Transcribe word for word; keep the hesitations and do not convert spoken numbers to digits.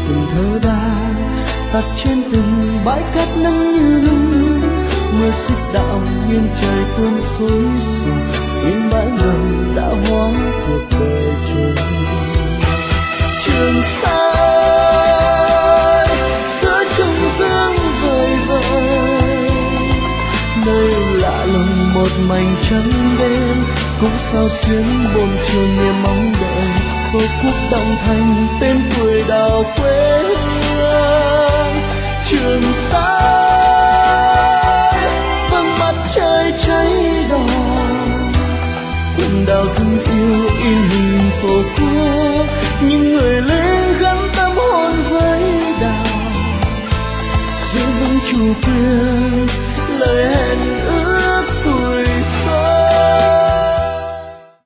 từng thơ đa tắt trên từng bãi cát nắng như lưng. Mưa xích đạo nghiêng trời cơn xối xả, những bãi ngầm đã hóa cuộc đời chúng. Trường Sa ơi, giữa trung dương vời vợi, nơi lạ lùng một mảnh trắng đêm, cũng sao xuyến buồn chiều niềm mong đợi. Tổ quốc đồng thành tên tuổi đào quê,